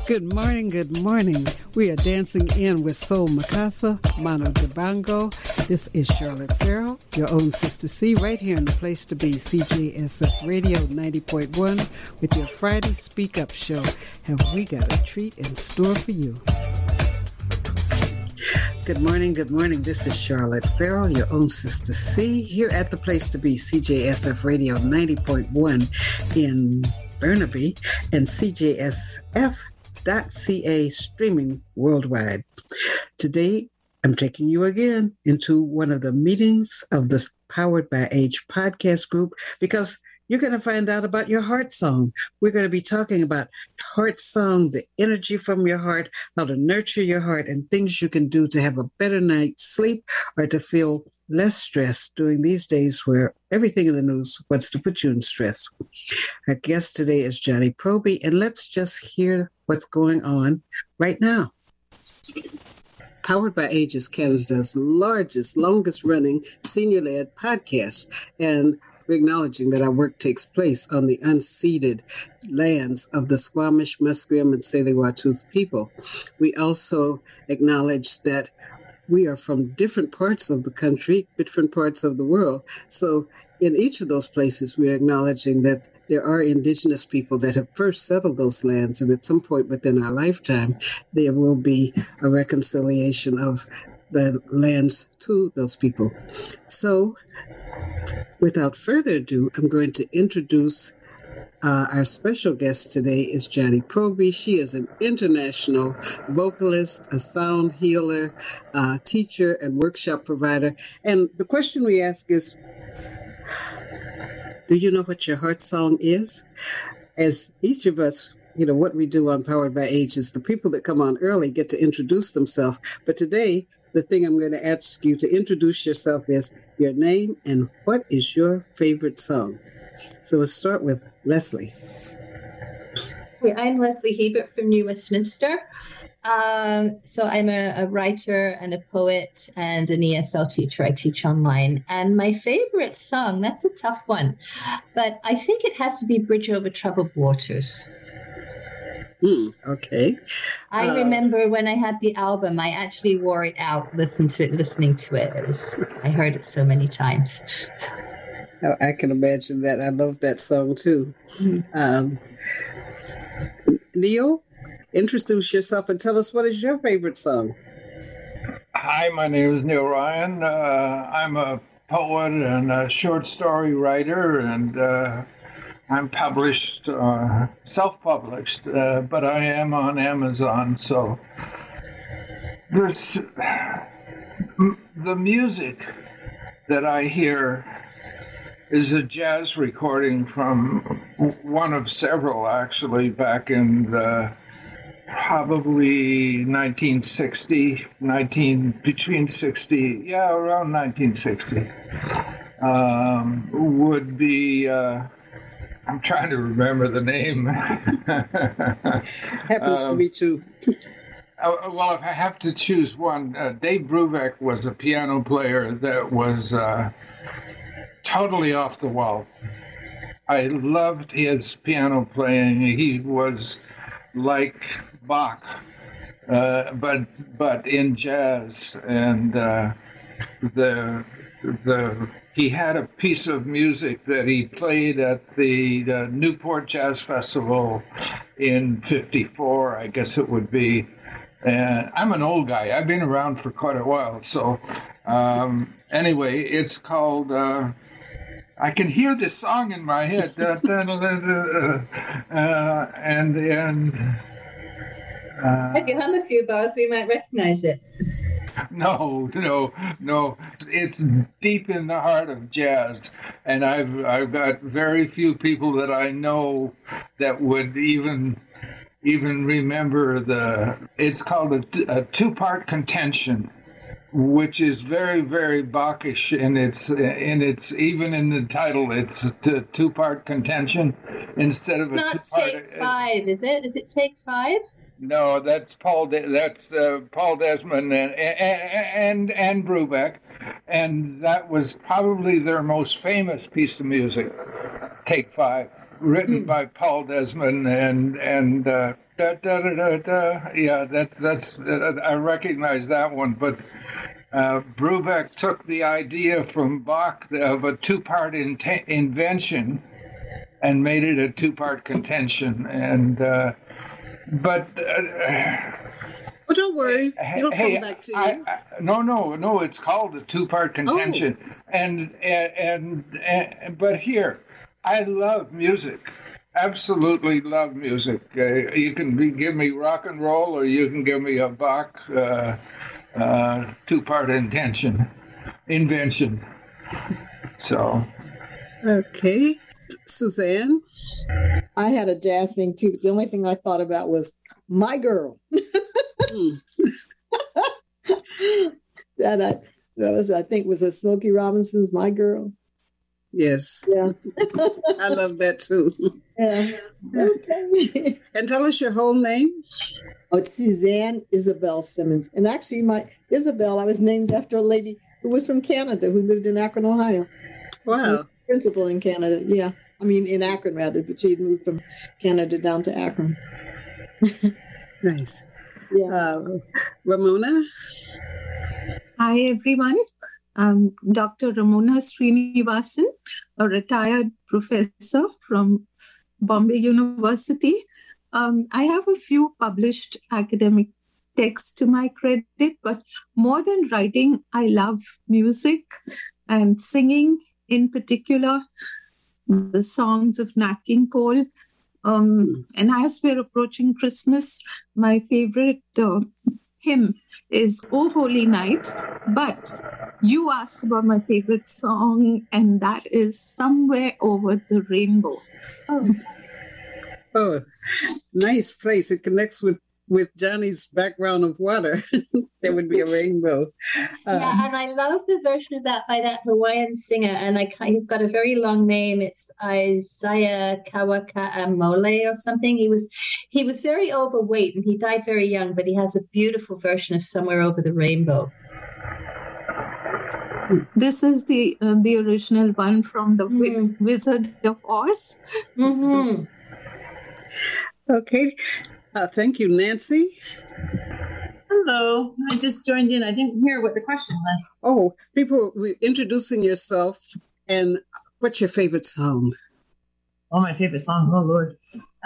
Good morning, good morning. We are dancing in with Soul Mikasa, Mano Dibango. This is Charlotte Farrell, your own Sister C, right here in the place to be, CJSF Radio 90.1, with your Friday Speak Up show. Have we got a treat in store for you? Good morning, good morning. This is Charlotte Farrell, your own Sister C, here at the place to be, CJSF Radio 90.1 in Burnaby and CJSF.ca streaming worldwide. Today, I'm taking you again into one of the meetings of the Powered by Age podcast group because you're going to find out about your heart song. We're going to be talking about heart song, the energy from your heart, how to nurture your heart, and things you can do to have a better night's sleep or to feel less stress during these days where everything in the news wants to put you in stress. Our guest today is Johnny Proby, and let's just hear what's going on right now. Powered by Age is Canada's largest, longest-running senior-led podcast, and we're acknowledging that our work takes place on the unceded lands of the Squamish, Musqueam, and Tsleil-Waututh people. We also acknowledge that we are from different parts of the country, different parts of the world. So in each of those places, we're acknowledging that there are indigenous people that have first settled those lands, and at some point within our lifetime, there will be a reconciliation of the lands to those people. So without further ado, I'm going to introduce our special guest today is Johnny Proby. She is an international vocalist, a sound healer, teacher, and workshop provider. And the question we ask is, do you know what your heart song is? As each of us, what we do on Powered by Age is the people that come on early get to introduce themselves. But today, the thing I'm going to ask you to introduce yourself is your name and what is your favorite song. So we'll start with Leslie. Hey, I'm Leslie Hebert from New Westminster. So I'm a writer and a poet and an ESL teacher. I teach online. And my favorite song, that's a tough one, but I think it has to be Bridge Over Troubled Waters. Okay. I remember when I had the album, I actually wore it out, listening to it. I heard it so many times. I can imagine that. I love that song too. Neil, introduce yourself and tell us what is your favorite song. Hi, my name is Neil Ryan. I'm a poet and a short story writer, and I'm published, self-published, but I am on Amazon. So the music that I hear is a jazz recording from one of several, actually, back in the probably around 1960. Would be, I'm trying to remember the name. Happens to me too. Well, if I have to choose one, Dave Brubeck was a piano player that was totally off the wall. I loved his piano playing. He was like Bach, but in jazz, and he had a piece of music that he played at the Newport Jazz Festival in '54, I guess it would be. And I'm an old guy. I've been around for quite a while. So anyway, it's called. I can hear this song in my head, and if you hum a few bars, we might recognize it. No. It's deep in the heart of jazz, and I've got very few people that I know that would even remember it's called a two-part contention, which is very, very Bachish, and it's even in the title, it's a two-part contention instead of it's a not two-part. Take Five, is it? Is it Take Five? No, that's Paul Desmond and Brubeck, and that was probably their most famous piece of music, Take Five, written by Paul Desmond and Da, da, da, da, da. Yeah, that's I recognize that one. But Brubeck took the idea from Bach of a two-part invention and made it a two-part contention. And but Oh, don't worry. It'll hey, come back to you. no. It's called a two-part contention. And but here, I love music. Absolutely love music. You can give me rock and roll, or you can give me a Bach two-part invention. So, Okay. Suzanne? I had a jazz thing too, but the only thing I thought about was My Girl. Hmm. that was, I think, was a Smokey Robinson's My Girl. Yes. Yeah. I love that too. Yeah. Okay. And tell us your whole name. Oh, it's Suzanne Isabel Simmons. And actually, my Isabel, I was named after a lady who was from Canada who lived in Akron, Ohio. She was Wow. a principal in Canada. Yeah. I mean, in Akron, rather, but she had moved from Canada down to Akron. Nice. Yeah. Ramona? Hi, everyone. I'm Dr. Ramona Srinivasan, a retired professor from Bombay University. I have a few published academic texts to my credit, but more than writing, I love music and singing, in particular, the songs of Nat King Cole. And as we're approaching Christmas, my favorite hymn is "O Holy Night," but you asked about my favorite song, and that is "Somewhere Over the Rainbow." Oh, nice place. It connects with Johnny's background of water. There would be a rainbow. Yeah, and I love the version of that by that Hawaiian singer. And he's got a very long name. It's Isaiah Kawakaamole or something. He was very overweight and he died very young, but he has a beautiful version of "Somewhere Over the Rainbow." This is the original one from the Wizard of Oz. Mm-hmm. Okay. Thank you, Nancy. Hello. I just joined in. I didn't hear what the question was. Oh, introducing yourself and what's your favorite song? Oh, my favorite song. Oh, Lord.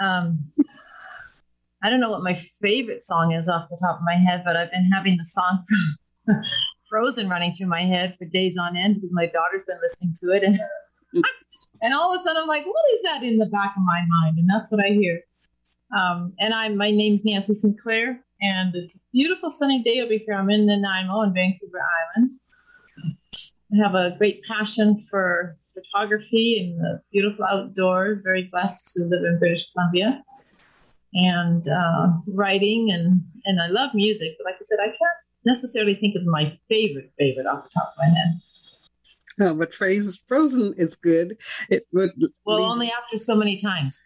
I don't know what my favorite song is off the top of my head, but I've been having the song Frozen running through my head for days on end because my daughter's been listening to it. And all of a sudden I'm like, what is that in the back of my mind? And that's what I hear. And my name's Nancy Sinclair, and it's a beautiful sunny day over here. I'm in Nanaimo in Vancouver Island. I have a great passion for photography and the beautiful outdoors. Very blessed to live in British Columbia, and writing, and I love music. But like I said, I can't necessarily think of my favorite off the top of my head. Oh, but Frozen is good. Only after so many times.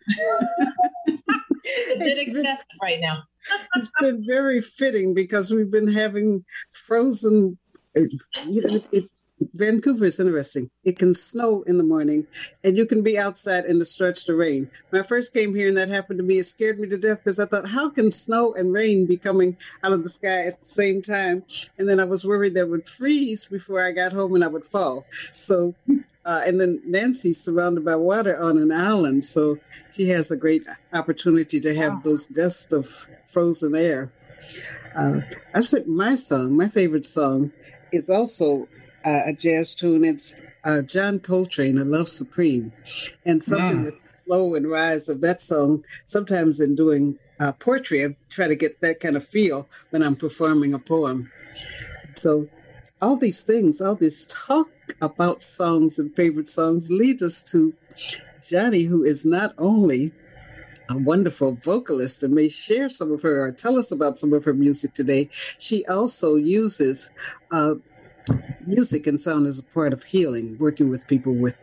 It's excessive right now. It's been very fitting because we've been having Frozen. Vancouver is interesting. It can snow in the morning, and you can be outside in the stretch of rain. When I first came here and that happened to me, it scared me to death because I thought, how can snow and rain be coming out of the sky at the same time? And then I was worried that it would freeze before I got home and I would fall. So, and then Nancy's surrounded by water on an island, so she has a great opportunity to have those gusts of frozen air. I said my favorite song is also a jazz tune. It's John Coltrane, "A Love Supreme," and something with the flow and rise of that song. Sometimes in doing poetry, I try to get that kind of feel when I'm performing a poem. So all these things, all this talk about songs and favorite songs leads us to Johnny, who is not only a wonderful vocalist and may share some of her or tell us about some of her music today, she also uses music and sound as a part of healing, working with people with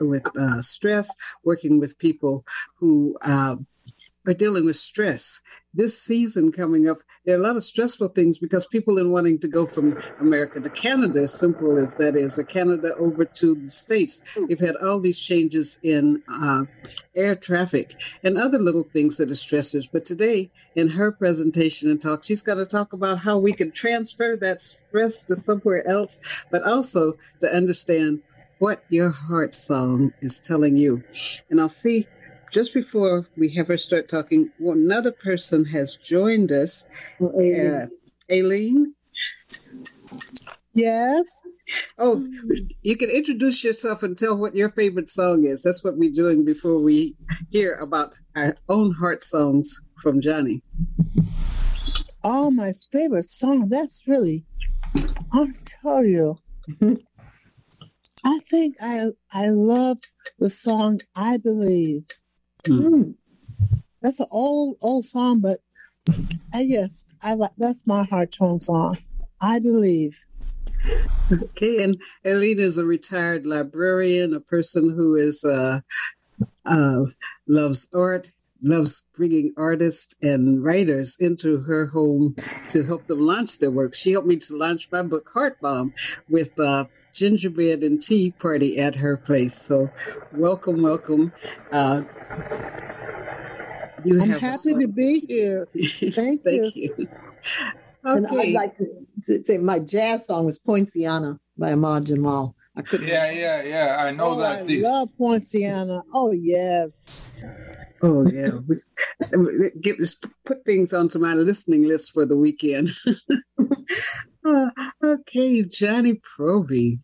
stress, working with people who are dealing with stress this season coming up, there are a lot of stressful things because people are wanting to go from America to Canada, as simple as that is, or Canada over to the States. We've had all these changes in air traffic and other little things that are stressors. But today, in her presentation and talk, she's going to talk about how we can transfer that stress to somewhere else, but also to understand what your heart song is telling you. And I'll see, just before we have her start talking, another person has joined us. Aileen? Yes. Oh, you can introduce yourself and tell what your favorite song is. That's what we're doing before we hear about our own heart songs from Johnny. Oh, my favorite song. That's really, I'll tell you. I think I love the song I Believe. That's an old song, but yes, that's my heart tone song. I Believe. Okay, and Aileen is a retired librarian, a person who is loves art, loves bringing artists and writers into her home to help them launch their work. She helped me to launch my book, Heart Bomb, with gingerbread and tea party at her place. So welcome. I'm happy to be here. Thank you. Okay. And I'd like to say my jazz song was Poinciana by Ahmad Jamal. Yeah. I know that. I love Poinciana. Oh, yes. Oh, yeah. Put things onto my listening list for the weekend. Okay, Johnny Proby.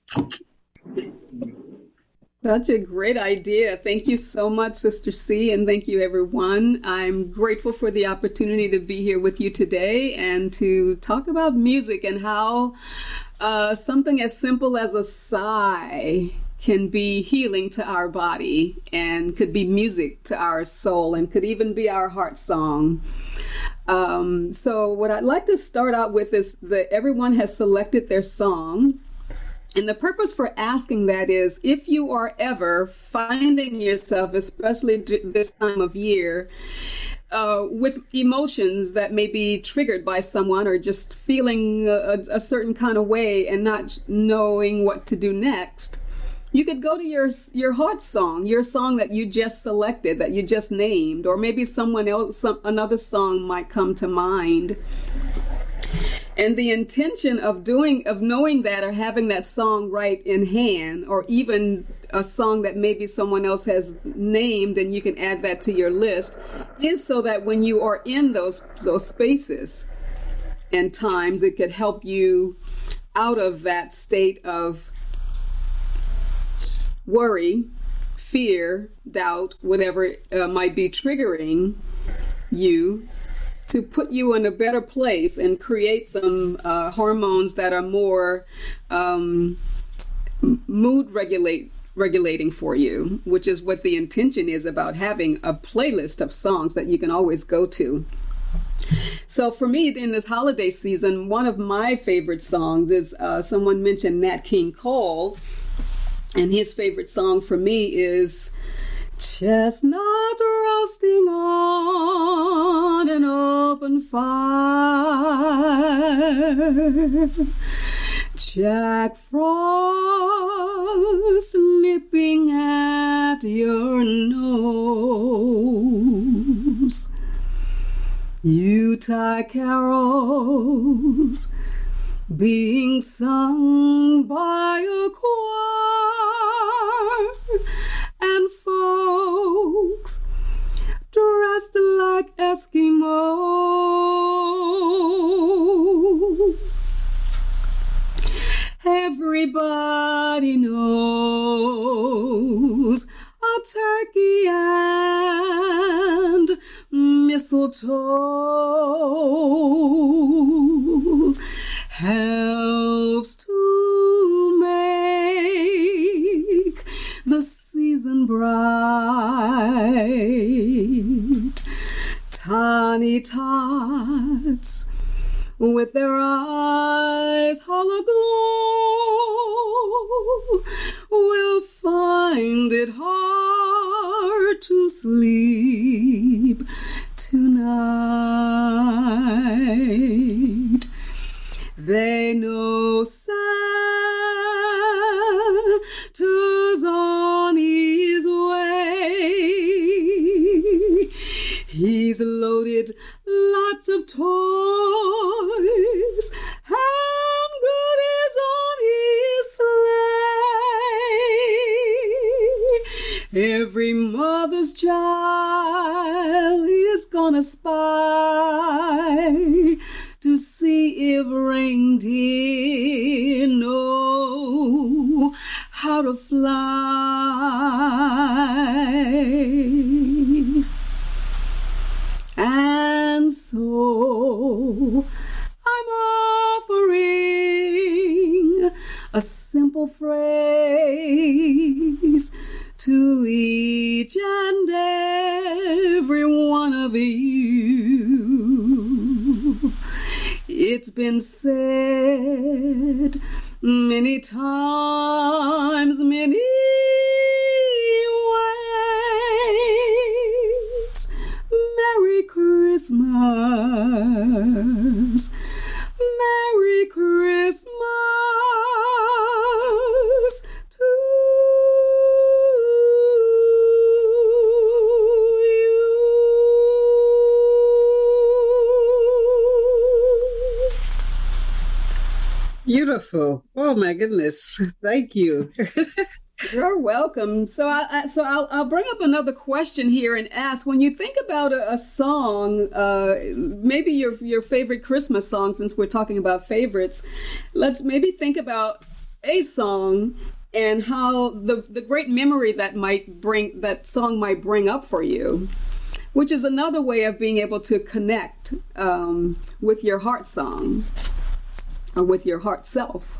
Such a great idea. Thank you so much, Sister C, and thank you, everyone. I'm grateful for the opportunity to be here with you today and to talk about music and how something as simple as a sigh can be healing to our body and could be music to our soul and could even be our heart song. So what I'd like to start out with is that everyone has selected their song. And the purpose for asking that is, if you are ever finding yourself, especially this time of year, with emotions that may be triggered by someone or just feeling a certain kind of way and not knowing what to do next, you could go to your heart song, your song that you just selected, that you just named, or maybe someone else, another song might come to mind. And the intention of knowing that or having that song right in hand, or even a song that maybe someone else has named and you can add that to your list, is so that when you are in those spaces and times, it could help you out of that state of worry, fear, doubt, whatever might be triggering you, to put you in a better place and create some hormones that are more mood regulating for you, which is what the intention is about having a playlist of songs that you can always go to. So for me, in this holiday season, one of my favorite songs is, someone mentioned Nat King Cole, and his favorite song for me is Chestnuts Roasting on an Open Fire, Jack Frost nipping at your nose, Yuletide carols being sung by a choir, and folks dressed like Eskimos. Everybody knows a turkey and mistletoe helps to make the season bright. Tiny tots with their eyes hollow glow will find it hard to sleep tonight. night. They know Santa's on his way. He's loaded lots of toys and goodies on his sleigh. Every mother's child is gonna spy to see if reindeer know how to fly. And so I'm offering a simple phrase to each and every one of you. It's been said many times, many ways. Merry Christmas, Merry Christmas to Beautiful. Oh my goodness. Thank you. You're welcome. So I'll bring up another question here and ask, when you think about a song, maybe your favorite Christmas song, since we're talking about favorites, let's maybe think about a song and how the great memory that song might bring up for you, which is another way of being able to connect with your heart song or with your heart self.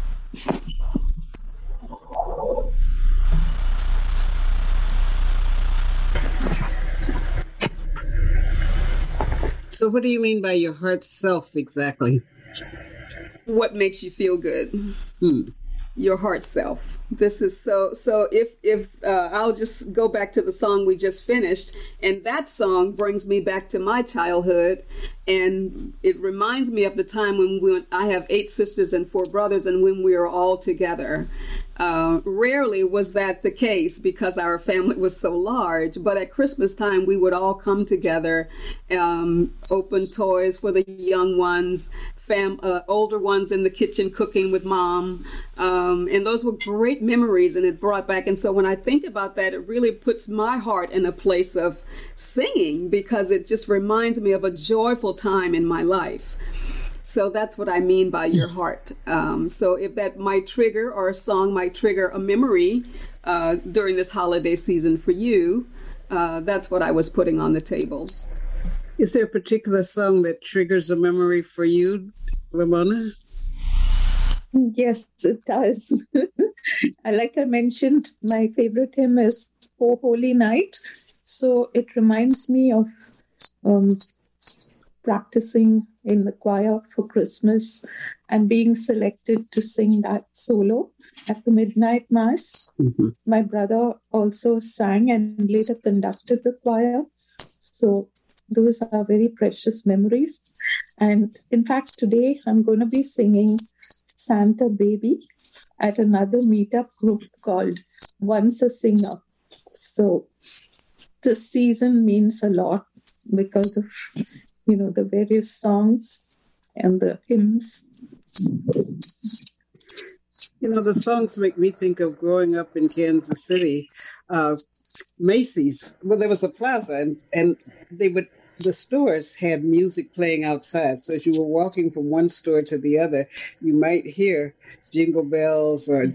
So what do you mean by your heart self exactly? What makes you feel good? Your heart self. This is so if I'll just go back to the song we just finished, and that song brings me back to my childhood, and it reminds me of the time when I have 8 sisters and 4 brothers, and when we were all together. Rarely was that the case because our family was so large, but at Christmas time we would all come together, open toys for the young ones, older ones in the kitchen cooking with mom, and those were great memories, and it brought back. And so when I think about that, it really puts my heart in a place of singing, because it just reminds me of a joyful time in my life. So that's what I mean by your heart. So if that might trigger, or a song might trigger a memory during this holiday season for you, that's what I was putting on the table. Is there a particular song that triggers a memory for you, Ramona? Yes, it does. Like I mentioned, my favorite hymn is O Holy Night. So it reminds me of practicing in the choir for Christmas and being selected to sing that solo at the midnight mass. Mm-hmm. My brother also sang and later conducted the choir. So those are very precious memories. And in fact, today I'm going to be singing Santa Baby at another meetup group called Once a Singer. So this season means a lot because of, the various songs and the hymns. The songs make me think of growing up in Kansas City. Macy's, well, there was a plaza, and the stores had music playing outside. So as you were walking from one store to the other, you might hear Jingle Bells or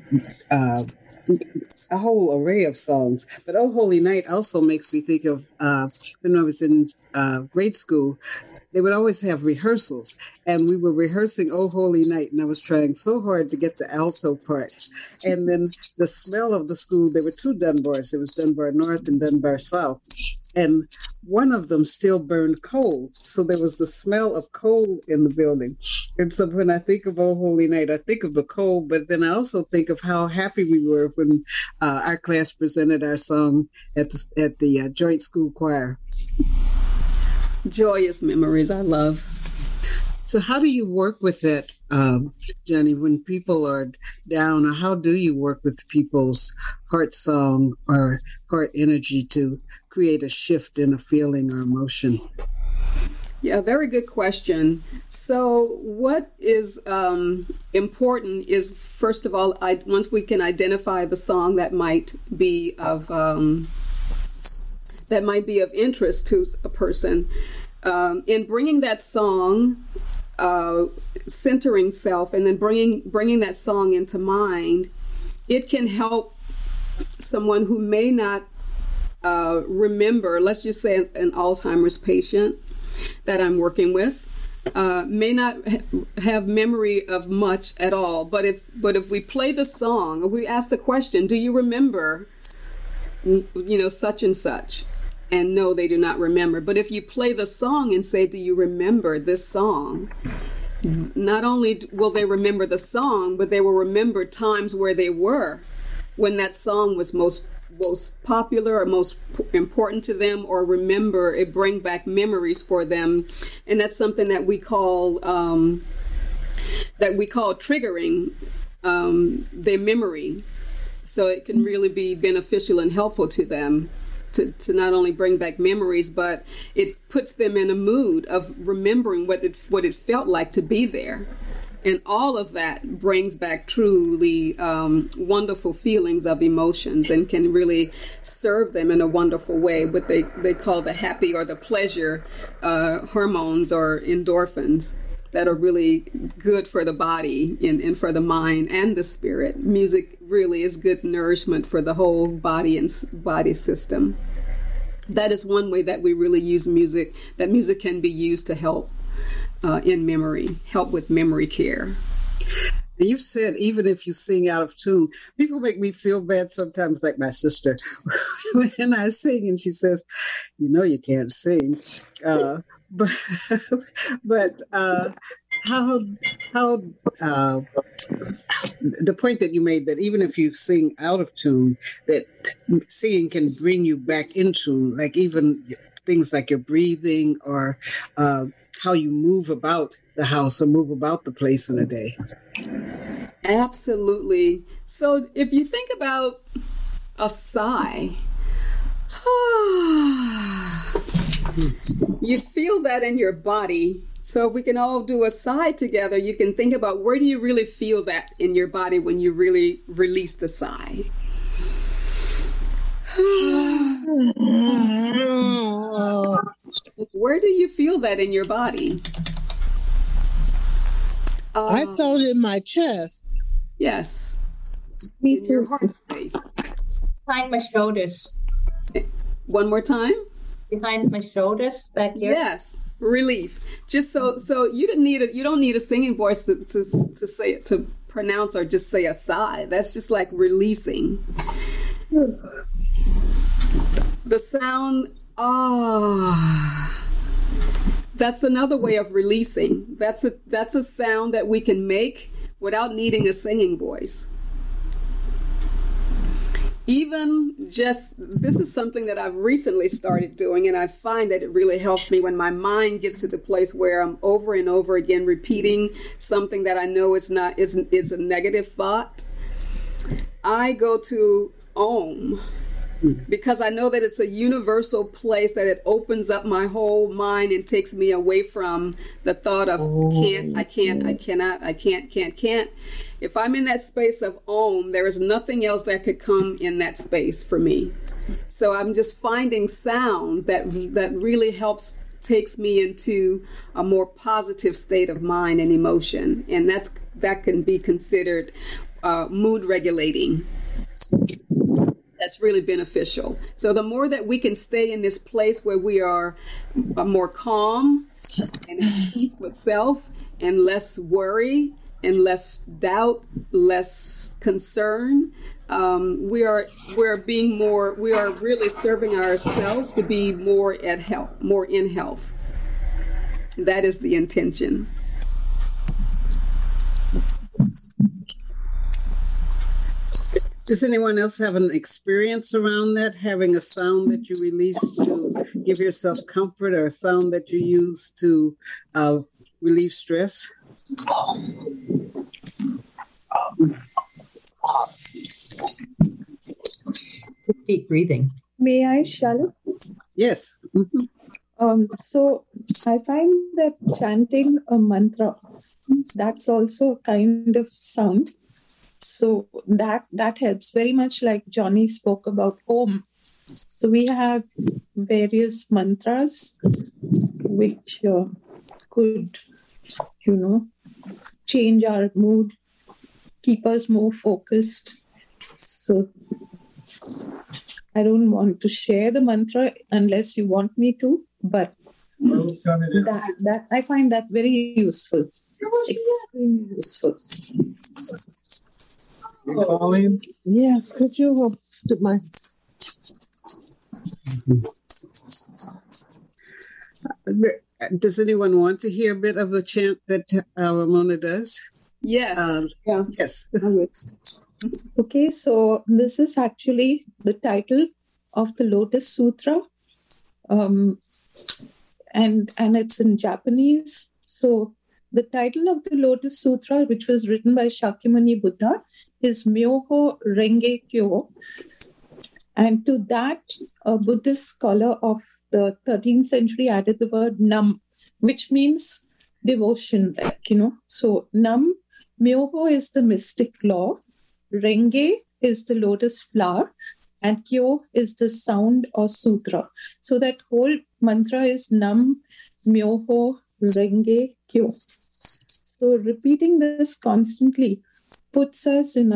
a whole array of songs. But Oh Holy Night also makes me think of when I was in grade school. They would always have rehearsals, and we were rehearsing Oh Holy Night, and I was trying so hard to get the alto part. And then the smell of the school, there were 2 Dunbars. There was Dunbar North and Dunbar South. And one of them still burned coal. So there was the smell of coal in the building. And so when I think of Oh Holy Night, I think of the coal, but then I also think of how happy we were when our class presented our song at the joint school choir. joyous memories I love. So how do you work with that, Johnny, when people are down? Or how do you work with people's heart song or heart energy to create a shift in a feeling or emotion? Yeah, very good question. So what is important is, first of all, once we can identify the song that might be of interest to a person, in bringing that song, centering self, and then bringing that song into mind, it can help someone who may not remember. Let's just say an Alzheimer's patient that I'm working with may not have memory of much at all. But if we play the song, or we ask the question, do you remember, such and such? And no, they do not remember. But if you play the song and say, do you remember this song? Not only will they remember the song, but they will remember times where they were when that song was most popular or most important to them, or remember it, bring back memories for them. And that's something that we call triggering their memory. So it can really be beneficial and helpful to them to not only bring back memories, but it puts them in a mood of remembering what it felt like to be there. And all of that brings back truly wonderful feelings of emotions, and can really serve them in a wonderful way, what they call the happy or the pleasure hormones or endorphins that are really good for the body and for the mind and the spirit. Music really is good nourishment for the whole body and body system. That is one way that we really use music, that music can be used to help in memory, help with memory care. You said even if you sing out of tune, people make me feel bad sometimes, like my sister, when I sing and she says, you can't sing. But how the point that you made, that even if you sing out of tune, that singing can bring you back in tune, like even things like your breathing or how you move about the house or move about the place in a day. Absolutely. So if you think about a sigh, you feel that in your body. So if we can all do a sigh together, you can think about, where do you really feel that in your body when you really release the sigh? Where do you feel that in your body? I felt it in my chest. Yes. Me in your too. heart space. Behind my shoulders. One more time. Behind my shoulders, back here. Yes, relief. Just so you don't need a singing voice to say it, to pronounce or just say a sigh. That's just like releasing. The sound that's another way of releasing. That's a sound that we can make without needing a singing voice. Even just, this is something that I've recently started doing, and I find that it really helps me when my mind gets to the place where I'm over and over again repeating something that I know is a negative thought. I go to Om, because I know that it's a universal place, that it opens up my whole mind and takes me away from the thought of can't. If I'm in that space of Om, there is nothing else that could come in that space for me. So I'm just finding sounds that really takes me into a more positive state of mind and emotion. And that can be considered mood regulating. That's really beneficial. So the more that we can stay in this place where we are more calm and at peace with self, and less worry and less doubt, less concern, we are really serving ourselves to be more in health. That is the intention. Does anyone else have an experience around that, having a sound that you release to give yourself comfort, or a sound that you use to relieve stress? Deep breathing. May I, Charlotte? Yes. So I find that chanting a mantra, that's also a kind of sound. So that helps very much, like Johnny spoke about Om. So we have various mantras which could, change our mood, keep us more focused. So I don't want to share the mantra unless you want me to, but that I find that very useful, extremely useful. Colleen? Yes, could you hold my... Does anyone want to hear a bit of the chant that Ramona does? Yes. Yes. Okay, so this is actually the title of the Lotus Sutra, and it's in Japanese. So the title of the Lotus Sutra, which was written by Shakyamuni Buddha, is Myoho Renge Kyo. And to that, a Buddhist scholar of the 13th century added the word Nam, which means devotion, So Nam, Myoho is the mystic law, Renge is the lotus flower, and Kyo is the sound or sutra. So that whole mantra is Nam, Myoho, Renge, Kyo. So repeating this constantly puts us in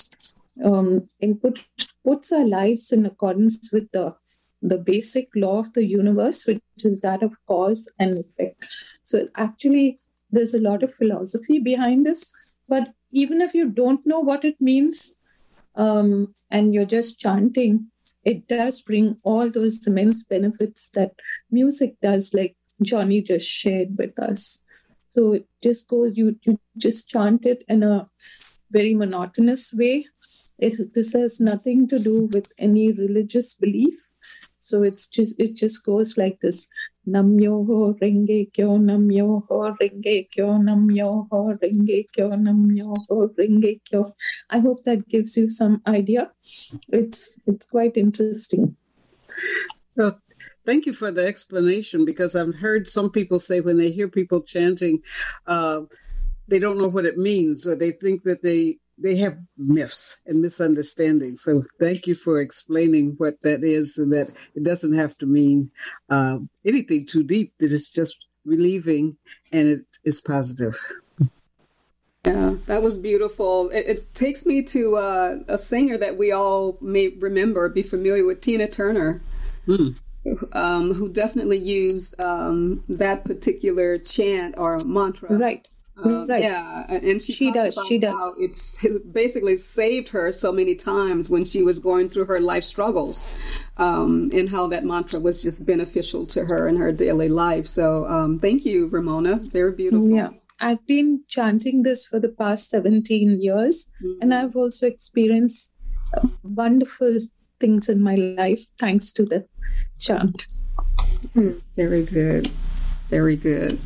puts our lives in accordance with the basic law of the universe, which is that of cause and effect. So actually, there's a lot of philosophy behind this. But even if you don't know what it means, and you're just chanting, it does bring all those immense benefits that music does, like Johnny just shared with us. So it just goes, you just chant it in a very monotonous way. This has nothing to do with any religious belief. So it just goes like this. Nam-myoho Renge Kyo, Nam-myoho Renge Kyo, Nam-myoho Renge Kyo, Nam-myoho Renge Kyo. I hope that gives you some idea. It's quite interesting. Well, thank you for the explanation, because I've heard some people say when they hear people chanting, they don't know what it means, or they think that they have myths and misunderstandings. So thank you for explaining what that is, and that it doesn't have to mean anything too deep, that it's just relieving and it is positive. Yeah, that was beautiful. It takes me to a singer that we all may remember, be familiar with, Tina Turner, who definitely used that particular chant or mantra. Right. Right. Yeah, and she does. How it's basically saved her so many times when she was going through her life struggles, and how that mantra was just beneficial to her in her daily life. So thank you, Ramona. Very beautiful. Yeah, I've been chanting this for the past 17 years, and I've also experienced wonderful things in my life thanks to the chant. Very good. Very good.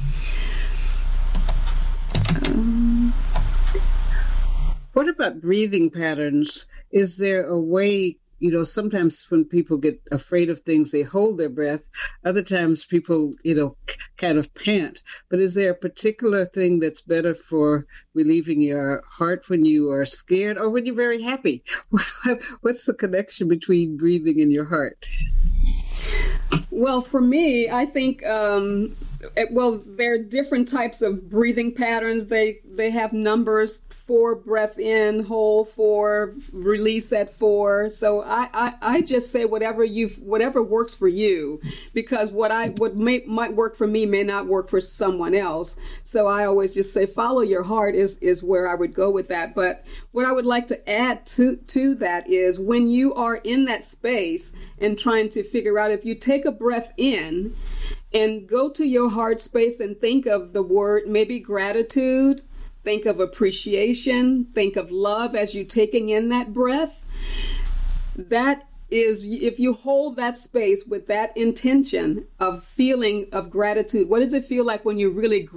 What about breathing patterns? Is there a way, sometimes when people get afraid of things, they hold their breath. Other times people, kind of pant. But is there a particular thing that's better for relieving your heart when you are scared or when you're very happy? What's the connection between breathing and your heart? Well, for me, I think, there are different types of breathing patterns. They have numbers: 4 breath in, hold 4, release at 4. So I just say whatever works for you, because what might work for me may not work for someone else. So I always just say follow your heart is where I would go with that. But what I would like to add to that is, when you are in that space and trying to figure out, if you take a breath in and go to your heart space and think of the word, maybe gratitude, think of appreciation, think of love as you're taking in that breath. That is, if you hold that space with that intention of feeling of gratitude, what does it feel like when you're really